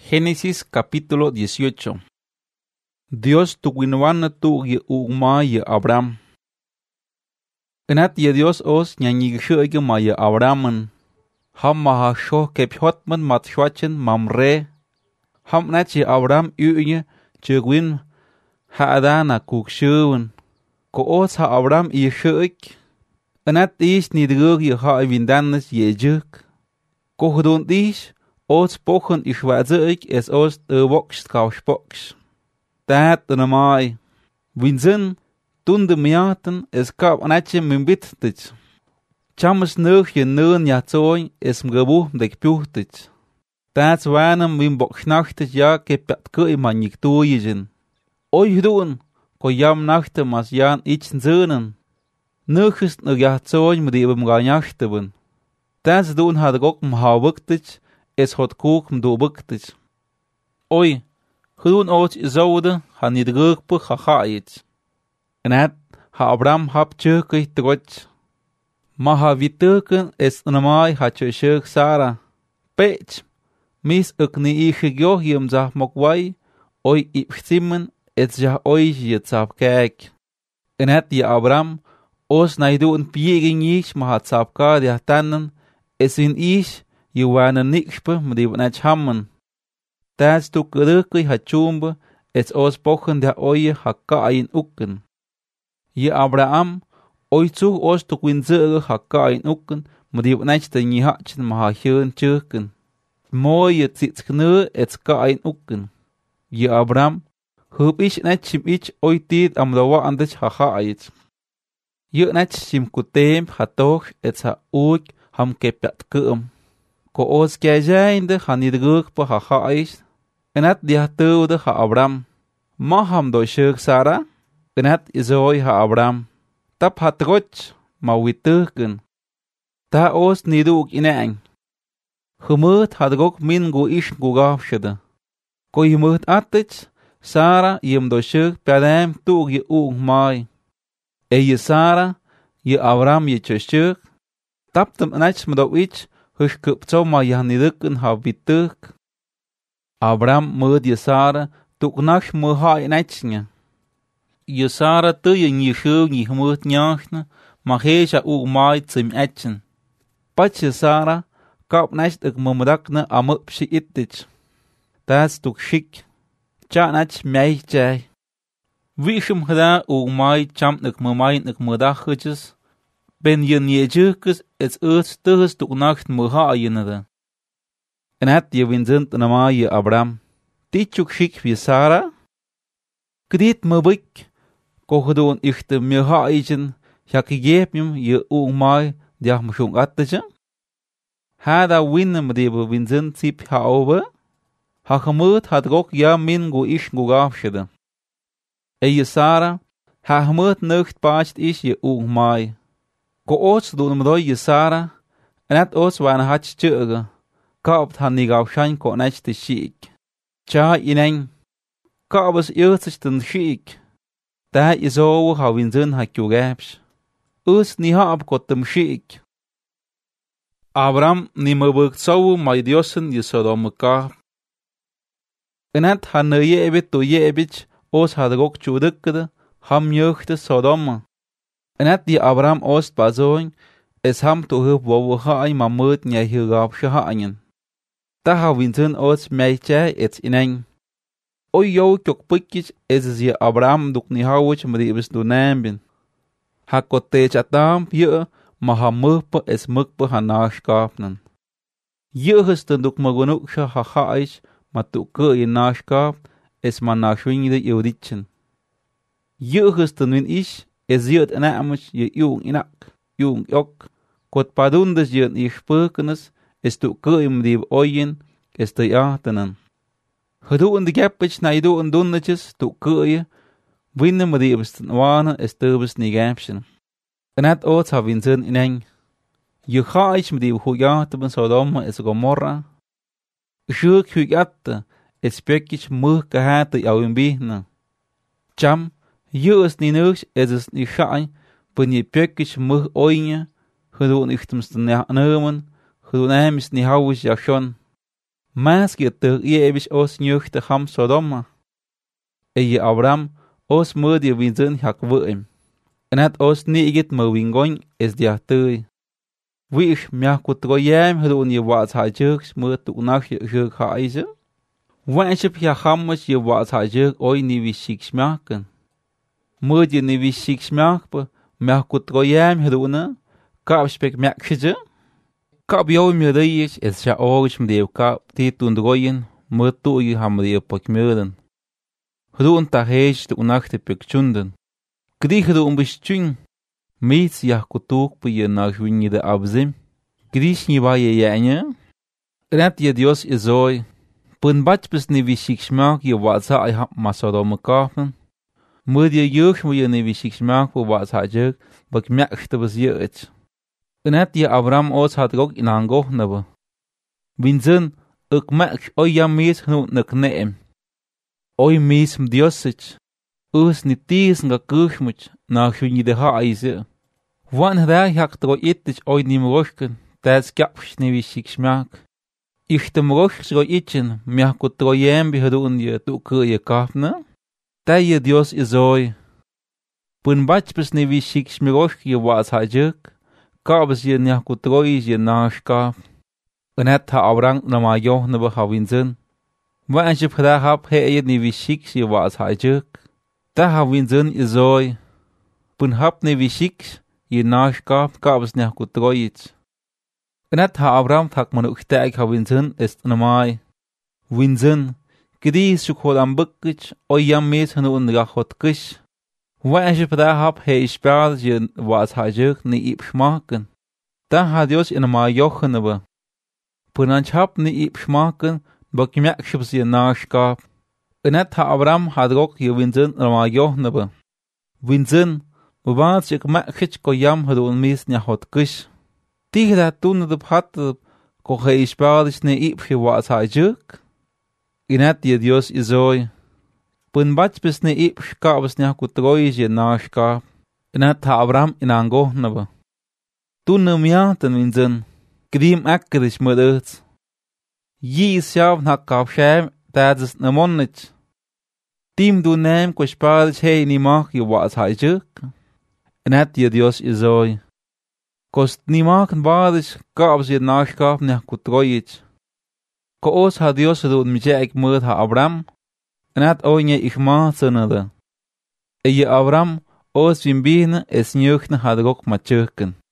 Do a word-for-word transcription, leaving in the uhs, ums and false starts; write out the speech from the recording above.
Génesis capítulo dieciocho. Dios tuwinwana tu ye uma ye Abraham. Enat ye Dios os nyanyigshige ma ye Abrahamen. Ham maha sho kephotman mat shwachen mamre. Ham nat ye Abraham uye chegwin ha adana kukshuwen. Ko os ha Abraham ye shuik. Enat is nidrug ye ha vindanes ye juk. Ko gedon is os pochen is wazeik es os de woks kauspok's. Dat de namai. Winzen toen de miaten es kap anatje mimbittit. Chamas neug je neun ja zoin es mgebu dek puchtit. Dat zwanem wim bokschnachtet ja kepet ke man ik toejen. Oi doen ko jam nachte mas jan ichn zeunen. Neuchst ne ja zoin met die bim ganjachten. Dat doen had ook m hawuktit es hot kook m do buktit. Oi Gewoon ooit zouden ha niet geurpe ha gaait. En het ha Abraham hap tjurkig trot. Ma ha witturken es namai ha tjurkig Sarah. Pech, mis ook ni ich geohium zah mokwai, oi ipsimen et ja oi je zap kijk. En het die Abraham os naidu een pieging ich ma ha zap ka die tannen, es in ich je wane nikspe ma die net hammen. Dat tuk rukki ha chumbe, es os pochen der oie ha kain ukken. Je Abraham, oi zu os tuk winzere ha kain ukken, maar die net de nie hatchen ma ha hjön tjurken. Mooie zits knur et kain ukken. Je Abraham, hub ich net chim ich oi tid am dawa andich ha hait. Je net chim kutem ha toch et ha uik ham kepet kum. Ko os kejainde ha niet rukpe ha hait. En het die hatuwde ha Abraham. Maham do shuk Sarah. En het izoi ha Abraham. Tap hat roch, ma witturken. Ta os niduk ineng. Gemut had ook min go ish go gafshede. Ko jemut atich, Sarah jem do shuk padem tuug je oog mai. E je Sarah, je Abraham je tjeshuk. Taptem nech me do ich, hush kupzo ma je nidukken ha witturk. Abraham mud je Sarah tuk nacht mu ha in etsinge. Je Sarah tu je nie shu nie mud nyachne, ma heja u mai tsim etsin. Pat je Sarah kap nacht ik mumdakne am psi ittich. Das tuk shik. Cha nach mei jai. Wishum hda u mai cham ik mumai ik mudachjes. Ben je nie jukes et earth tus tuk nacht mu ha yenede. En het je winzend en ama je Abraham. Tichuk schik wie Sarah. Kdiet me bik. Kogedoon ichte me haijen. Jak geef hem je oog mai. Diag me shong atteje. Hada winnen me die winzend sip ha over. Ha gemoed had ook ja min go ish go gafshede. E je Sarah. Ha gemoed nucht paast is je oog mai. Ko oots doen me doy je Sarah. En het oots waan hatch tjurge. Kaapt han niet gauw zijn kon net te chic. Tja ineng. Kaabes eerst ten chic. Daar is over how in zin had je gaps. Us niet heb kot hem chic. Abraham niet meer werkt zo maar diossen je Sodom kaap. En het han ne je ebit to je ebit os had ook chudekkede ham jeugde Sodom. En het die Abraham oost bazoin es ham to hulp wo haai maar moet nie hier gaf haaien. Ta ha winten os meitje et ineng. Oi yo kok pikjes es je Abraham duk ni hawich met die bes do nambin. Ha kotte chatam je ma ha murpe es murpe ha naschkapnen. Je gesten duk ma genug sha ha haish ma tu ke in naschkap es ma naschwingde euditchen. Je gesten win ich es jiet en amich je jong inak jong yok kot padundes je ni spurkenes is tu ke im die oyen is te atenen. Gedoe de gapich na ido en donnetjes tu ke je winnen me die best wane is te best ni gapchen. En het ooit ha winzen ineng. Je ga ich met die hujate ben Sodom is Gomorra. Shuk hujate is pekich mur gehate jou in bihne. Cham, je is ni nugs is es ni shai ben je pekich mur oinje gedoe ichtemste nemen. Gedoe is ni houwis ja schon. Mas que te yebish os nyuchte ham Sodoma. Eye Abraham os mudie winzen hak wuim. Enat os niigit mo wingoin es diahtui. Wish miach kutroyem hrun je wat hajuks mut unach je haise. Wanship ya hamus je wat hajuk oi ni wishik smaken. Mud je ni wishik smakpe miach kutroyem hruna. Kap spek miakje. Kap jou mi reis es ja oris mdev kap titun droyen mut tu je hamre pakmeuren. Hrun ta hees de unachte pekchunden. Krieg um bestjung. Meets ja kutuk pe je nach winje de abzim. Krieg ni ba je janje. Ret je Dios izoi. Pun bach bis ni wishik smak je watsa ai hap Sodoma kafen. Mud je jeugd mo je ni wishik smak po watsa jeug. Bak merkte was je het. Ret je Abraham os had ook in aangoch nebbe. Winzen ik merk oi ja mees genoeg nek neem. Oi mees m Diosich. Us ni tis nga kuchmuch na chunyi de haise. Wan hra hak tro itich oi nim rochken, tats kapsch ni wishik smak. Ich dem roch sro itchen, miach ko troyem bihrun je tu je kafne. Ta je Dios izoi. Pun bach bis ni wishik smiroch je was hajuk, kabes je niach ko troi je nashkaf. Enet ha abrang na ma joh nebe hawinzen. Wan je hra hap he je ni wishik je was hajuk. Da ha winzen izoi. Pun hap ne wishik je nashkaf kabes niach ko troit. Enet ha Abraham tak man ukteig ha winzen est namai. Winzen. Gedi sukhol am bukkich oyam mes hanu un rachot kish. Wan je pada hap he ispar je was hajuk ni ip schmaken. Da ha Dios in ma jochen aber. Pun anch hap ni ip schmaken bak merk shibs je nashkaf. Enet ha Abraham had rok je winzen ma jochen aber. Winzen. Bewaart ik merkich ko yam hadu un mes ni hot kish. Tigra toen de pat ko ge ispar ne ip je was hajuk. Inet je Dios izoi. Pun bach bis ne ip kabes ne ku troi je nashka. Inet ha Abraham in ango nebe. Toen ne mia ten winzen. Grim akkerish mudert. Yi sjav na kapshem tadzes ne monnich. Tim du nem ko ispar he ni mach je was hajuk. Inet je Dios izoi. Kost ni maken baadish kabes je nashka ne ku troit. Ko os ha Dios doen mijek mud ha Abraham. Enet oinje ich ma zonade. E je Abraham os wimbine es njuchne ha drok ma tjurken.